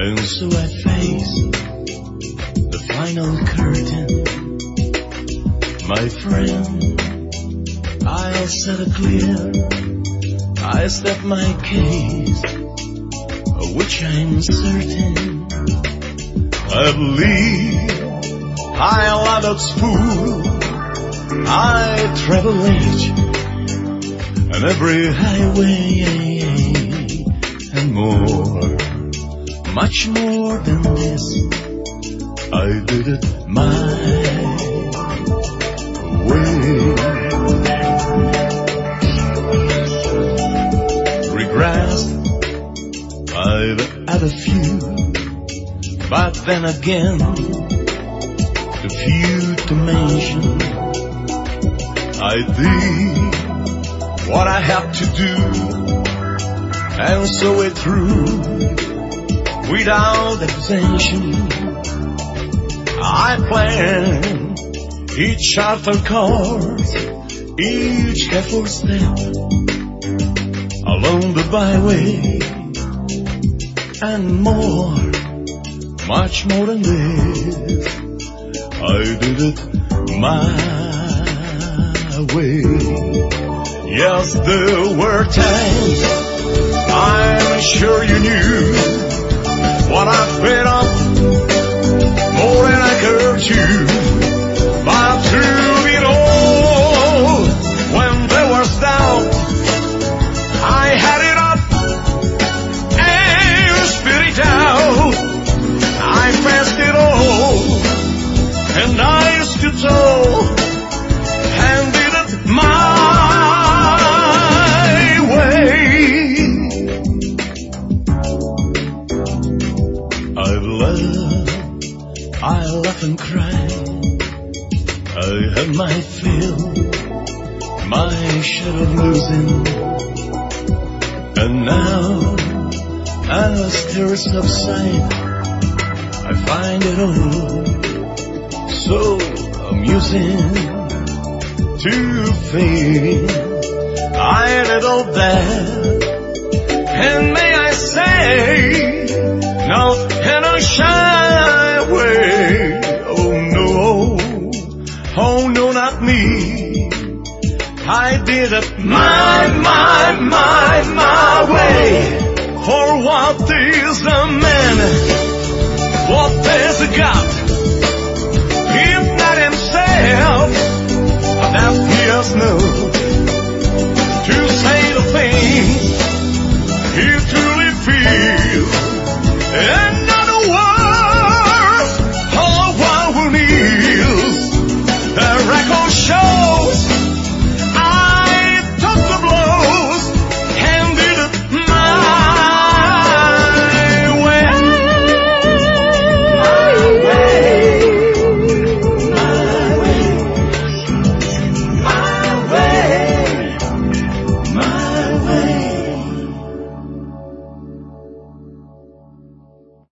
And so I face the final curtain. My friend, I said it clear, I state my case, of which I'm certain. I believe I love at school, I travel age, and every highway, and more, much more than this, I did it my way. Regrets, I've had a few, but then again, too few to mention. I did what I had to do, and saw it through without exemption. I planned each charter course, each careful step along the byway, and more, much more than this, I did it my way. Yes, there were times, I'm sure you knew, what I fed up more than I could chew. But through it all, when there was doubt, I had it up and spit it out. I faced it all, and I stood tall and did it my way. I laugh and cry, I have my fill, my share of losing, and now as tears subside, I find it all so amusing to think I had it all there, and may I say, now can I shine away? Oh no, not me. I did it my way. For what is a man? What is a God?